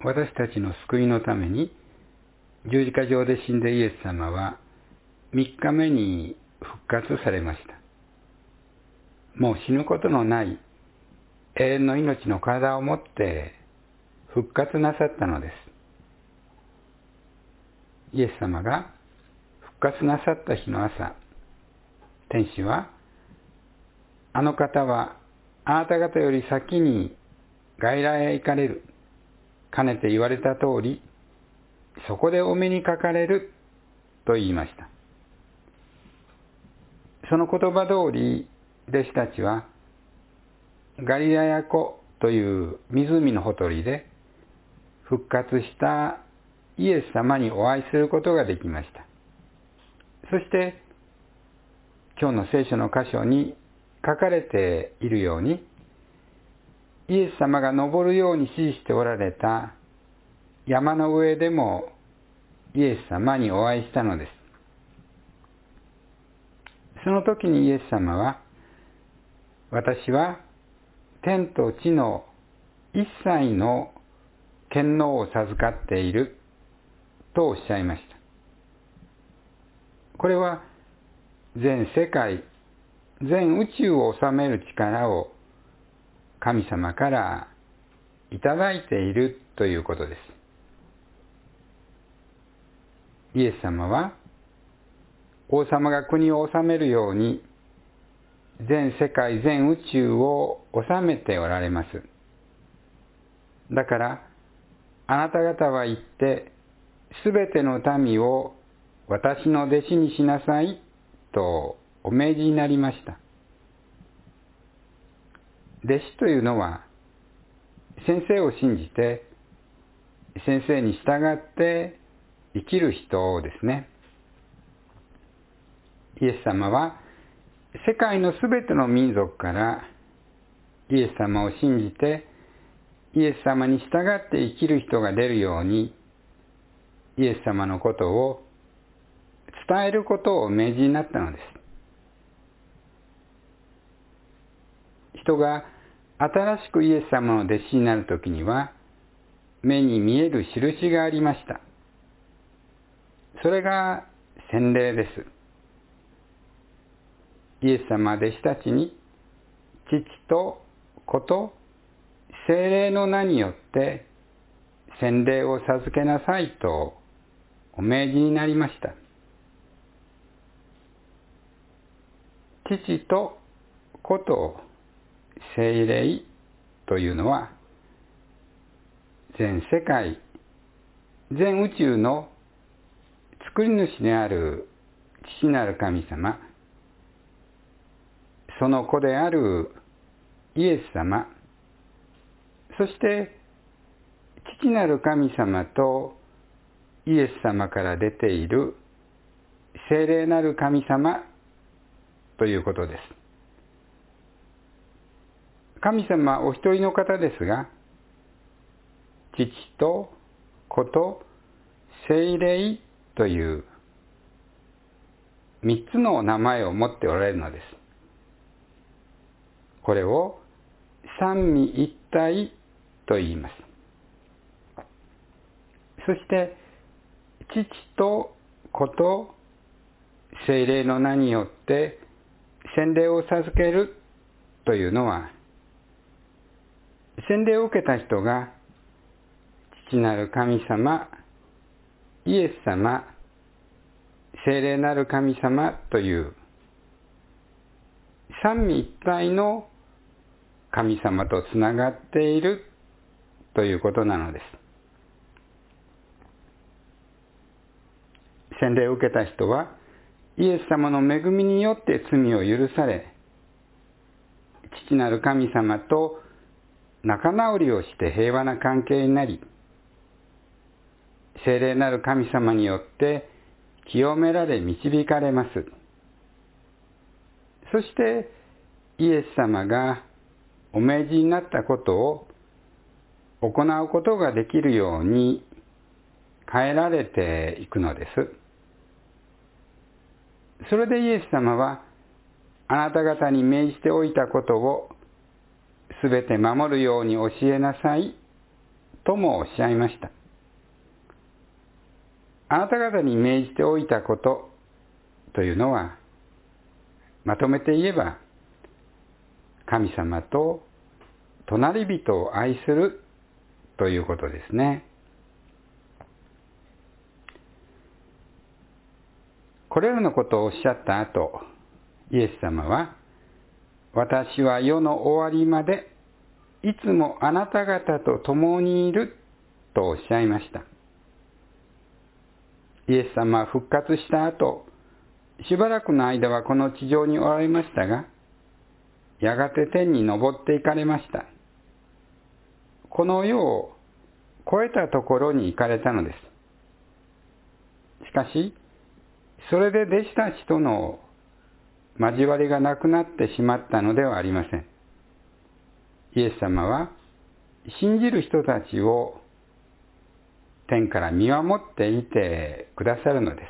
私たちの救いのために十字架上で死んでイエス様は3日目に復活されました。もう死ぬことのない永遠の命の体を持って復活なさったのです。イエス様が復活なさった日の朝、天使は、あの方はあなた方より先に外来へ行かれる。かねて言われた通り、そこでお目にかかれると言いました。その言葉通り、弟子たちは、ガリラヤ湖という湖のほとりで復活したイエス様にお会いすることができました。そして、今日の聖書の箇所に書かれているように、イエス様が登るように指示しておられた山の上でもイエス様にお会いしたのです。その時にイエス様は、私は天と地の一切の権能を授かっているとおっしゃいました。これは全世界、全宇宙を治める力を神様からいただいているということです。イエス様は王様が国を治めるように全世界、全宇宙を治めておられます。だから、あなた方は行って、すべての民を私の弟子にしなさいとお命じになりました。弟子というのは、先生を信じて、先生に従って生きる人ですね。イエス様は、世界のすべての民族からイエス様を信じてイエス様に従って生きる人が出るようにイエス様のことを伝えることをお命じになったのです。人が新しくイエス様の弟子になるときには目に見える印がありました。それが洗礼です。イエス様は弟子たちに父と子と聖霊の名によって洗礼を授けなさいとお命じになりました。父と子と聖霊というのは全世界、全宇宙の作り主である父なる神様、その子であるイエス様、そして父なる神様とイエス様から出ている聖霊なる神様ということです。神様はお一人の方ですが、父と子と聖霊という三つの名前を持っておられるのです。これを三位一体と言います。そして父と子と聖霊の名によって洗礼を授けるというのは、洗礼を受けた人が父なる神様、イエス様、聖霊なる神様という三位一体の神様とつながっているということなのです。洗礼を受けた人はイエス様の恵みによって罪を許され、父なる神様と仲直りをして平和な関係になり、聖霊なる神様によって清められ導かれます。そしてイエス様がお命じになったことを行うことができるように変えられていくのです。それでイエス様はあなた方に命じておいたことをすべて守るように教えなさいともおっしゃいました。あなた方に命じておいたことというのは、まとめて言えば、神様と隣人を愛するということですね。これらのことをおっしゃった後、イエス様は、私は世の終わりまでいつもあなた方と共にいるとおっしゃいました。イエス様は復活した後、しばらくの間はこの地上におられましたが、やがて天に昇っていかれました。この世を超えたところに行かれたのです。しかし、それで弟子たちとの交わりがなくなってしまったのではありません。イエス様は信じる人たちを天から見守っていてくださるのです。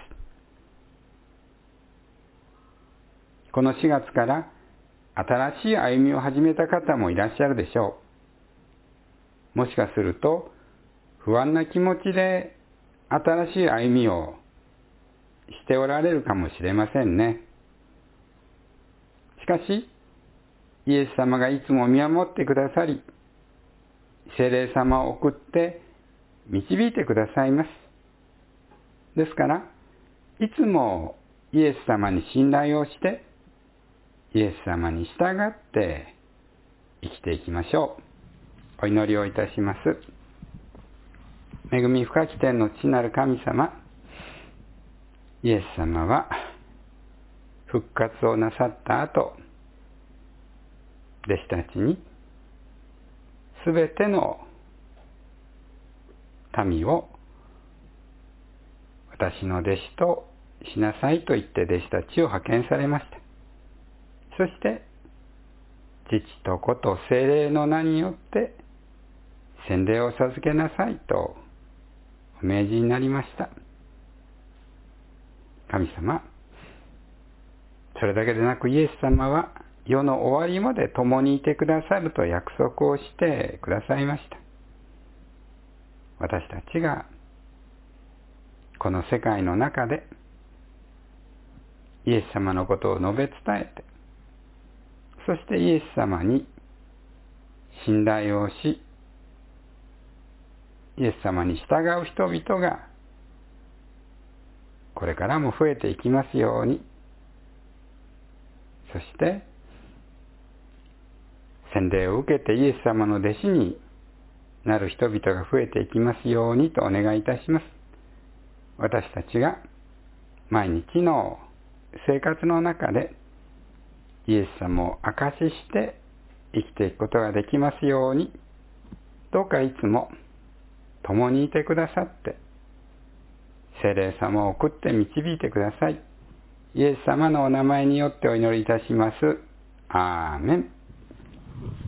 この4月から新しい歩みを始めた方もいらっしゃるでしょう。もしかすると不安な気持ちで新しい歩みをしておられるかもしれませんね。しかし、イエス様がいつも見守ってくださり、聖霊様を送って導いてくださいます。ですから、いつもイエス様に信頼をして、イエス様に従って生きていきましょう。お祈りをいたします。恵み深き天の父なる神様、イエス様は復活をなさった後、弟子たちにすべての民を私の弟子としなさいと言って弟子たちを派遣されました。そして父と子と聖霊の名によって洗礼を授けなさいとお命じになりました。神様、それだけでなくイエス様は世の終わりまで共にいてくださると約束をしてくださいました。私たちがこの世界の中でイエス様のことを述べ伝えて、そしてイエス様に信頼をし、イエス様に従う人々がこれからも増えていきますように、そして洗礼を受けてイエス様の弟子になる人々が増えていきますようにとお願いいたします。私たちが毎日の生活の中でイエス様を証しして生きていくことができますように、どうかいつも共にいてくださって、聖霊様を送って導いてください。イエス様のお名前によってお祈りいたします。アーメン。